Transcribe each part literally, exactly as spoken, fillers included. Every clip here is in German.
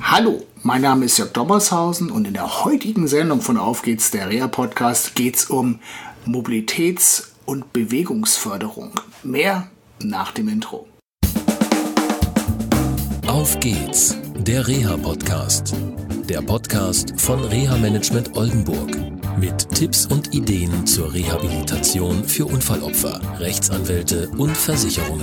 Hallo, mein Name ist Jörg Dommershausen und in der heutigen Sendung von Auf geht's, der Reha-Podcast, geht es um Mobilitäts- und Bewegungsförderung. Mehr nach dem Intro. Auf geht's, der Reha-Podcast. Der Podcast von Reha-Management Oldenburg. Mit Tipps und Ideen zur Rehabilitation für Unfallopfer, Rechtsanwälte und Versicherungen.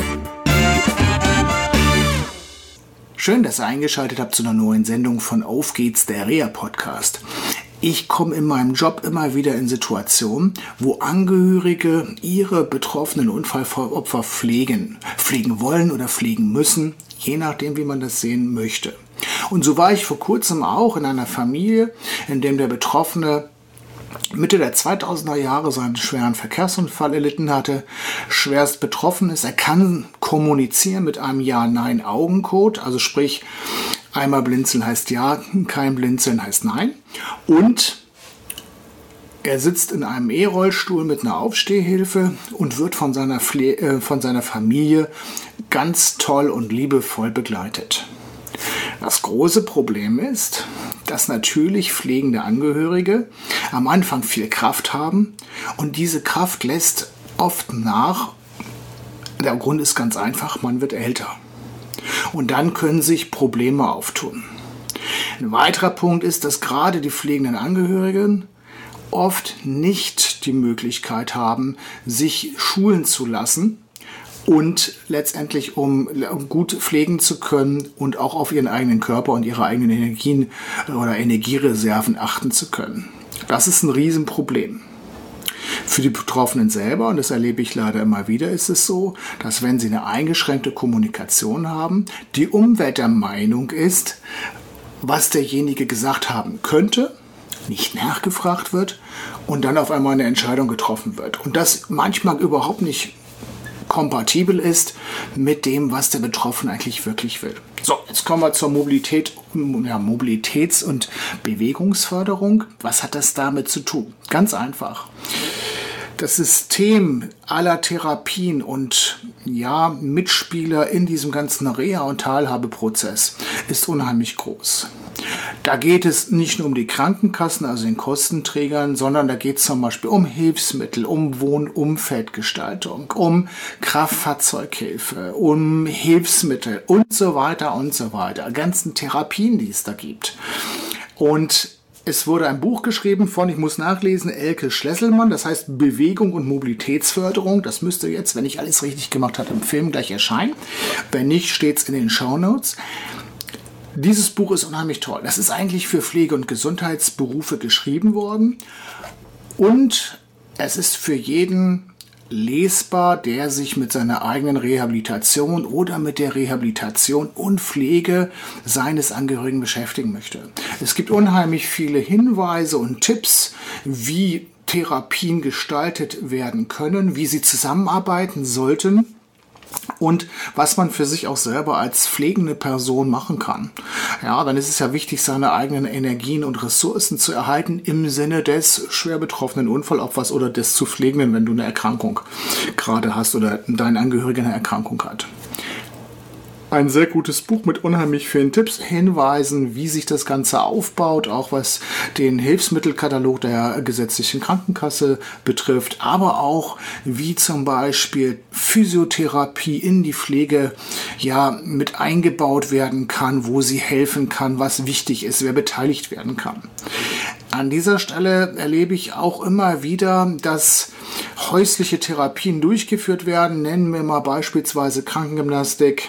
Schön, dass ihr eingeschaltet habt zu einer neuen Sendung von Auf geht's, der Reha-Podcast. Ich komme in meinem Job immer wieder in Situationen, wo Angehörige ihre betroffenen Unfallopfer pflegen, pflegen wollen oder pflegen müssen, je nachdem, wie man das sehen möchte. Und so war ich vor kurzem auch in einer Familie, in dem der Betroffene Mitte der zweitausender Jahre seinen schweren Verkehrsunfall erlitten hatte, schwerst betroffen ist. Er kann kommunizieren mit einem Ja-Nein-Augencode, also sprich, einmal blinzeln heißt Ja, kein Blinzeln heißt Nein. Und er sitzt in einem E-Rollstuhl mit einer Aufstehhilfe und wird von seiner, Pfle- äh, von seiner Familie ganz toll und liebevoll begleitet. Das große Problem ist, dass natürlich pflegende Angehörige am Anfang viel Kraft haben und diese Kraft lässt oft nach. Der Grund ist ganz einfach, man wird älter. Und dann können sich Probleme auftun. Ein weiterer Punkt ist, dass gerade die pflegenden Angehörigen oft nicht die Möglichkeit haben, sich schulen zu lassen und letztendlich, um gut pflegen zu können und auch auf ihren eigenen Körper und ihre eigenen Energien oder Energiereserven achten zu können. Das ist ein Riesenproblem. Für die Betroffenen selber, und das erlebe ich leider immer wieder, ist es so, dass wenn sie eine eingeschränkte Kommunikation haben, die Umwelt der Meinung ist, was derjenige gesagt haben könnte, nicht nachgefragt wird und dann auf einmal eine Entscheidung getroffen wird. Und das manchmal überhaupt nicht kompatibel ist mit dem, was der Betroffene eigentlich wirklich will. So, jetzt kommen wir zur Mobilität, ja, Mobilitäts- und Bewegungsförderung. Was hat das damit zu tun? Ganz einfach. Das System aller Therapien und ja, Mitspieler in diesem ganzen Reha- und Teilhabeprozess ist unheimlich groß. Da geht es nicht nur um die Krankenkassen, also den Kostenträgern, sondern da geht es zum Beispiel um Hilfsmittel, um Wohnumfeldgestaltung, um Kraftfahrzeughilfe, um Hilfsmittel und so weiter und so weiter. Ganzen Therapien, die es da gibt. Und es wurde ein Buch geschrieben von, ich muss nachlesen, Elke Schlesselmann, das heißt Bewegung und Mobilitätsförderung. Das müsste jetzt, wenn ich alles richtig gemacht habe, im Film gleich erscheinen. Wenn nicht, steht es in den Shownotes. Dieses Buch ist unheimlich toll. Das ist eigentlich für Pflege- und Gesundheitsberufe geschrieben worden. Und es ist für jeden lesbar, der sich mit seiner eigenen Rehabilitation oder mit der Rehabilitation und Pflege seines Angehörigen beschäftigen möchte. Es gibt unheimlich viele Hinweise und Tipps, wie Therapien gestaltet werden können, wie sie zusammenarbeiten sollten und was man für sich auch selber als pflegende Person machen kann. Ja, dann ist es ja wichtig, seine eigenen Energien und Ressourcen zu erhalten im Sinne des schwer betroffenen Unfallopfers oder des zu Pflegenden, wenn du eine Erkrankung gerade hast oder dein Angehöriger eine Erkrankung hat. Ein sehr gutes Buch mit unheimlich vielen Tipps, Hinweisen, wie sich das Ganze aufbaut, auch was den Hilfsmittelkatalog der gesetzlichen Krankenkasse betrifft, aber auch wie zum Beispiel Physiotherapie in die Pflege ja mit eingebaut werden kann, wo sie helfen kann, was wichtig ist, wer beteiligt werden kann. An dieser Stelle erlebe ich auch immer wieder, dass häusliche Therapien durchgeführt werden. Nennen wir mal beispielsweise Krankengymnastik,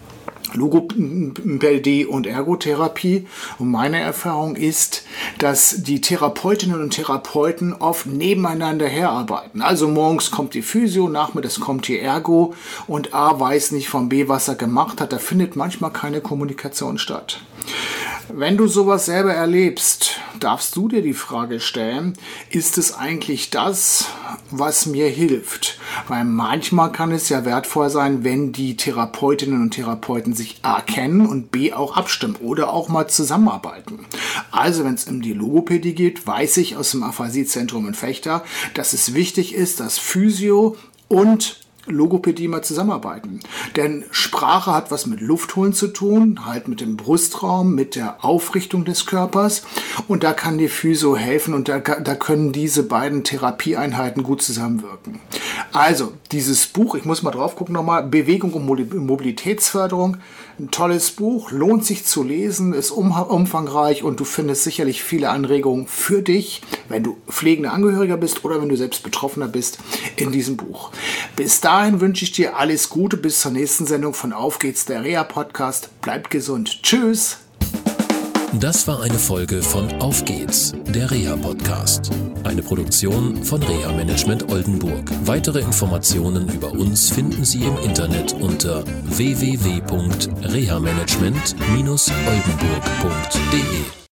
Logopädie und Ergotherapie. Und meine Erfahrung ist, dass die Therapeutinnen und Therapeuten oft nebeneinander herarbeiten. Also morgens kommt die Physio, nachmittags kommt die Ergo und A weiß nicht von B, was er gemacht hat. Da findet manchmal keine Kommunikation statt. Wenn du sowas selber erlebst, darfst du dir die Frage stellen, ist es eigentlich das, was mir hilft? Weil manchmal kann es ja wertvoll sein, wenn die Therapeutinnen und Therapeuten sich A kennen und B auch abstimmen oder auch mal zusammenarbeiten. Also wenn es um die Logopädie geht, weiß ich aus dem Aphasiezentrum in Vechta, dass es wichtig ist, dass Physio und Logopädie mal zusammenarbeiten. Denn Sprache hat was mit Luftholen zu tun, halt mit dem Brustraum, mit der Aufrichtung des Körpers. Und da kann die Physio helfen und da, da können diese beiden Therapieeinheiten gut zusammenwirken. Also, dieses Buch, ich muss mal drauf gucken nochmal, Bewegung und Mobilitätsförderung, ein tolles Buch, lohnt sich zu lesen, ist um, umfangreich und du findest sicherlich viele Anregungen für dich, wenn du pflegender Angehöriger bist oder wenn du selbst Betroffener bist, in diesem Buch. Bis dahin wünsche ich dir alles Gute, bis zur nächsten Sendung von Auf geht's, der Reha-Podcast. Bleibt gesund. Tschüss. Das war eine Folge von Auf geht's, der Reha-Podcast. Eine Produktion von Reha Management Oldenburg. Weitere Informationen über uns finden Sie im Internet unter w w w punkt reha management dash oldenburg punkt d e.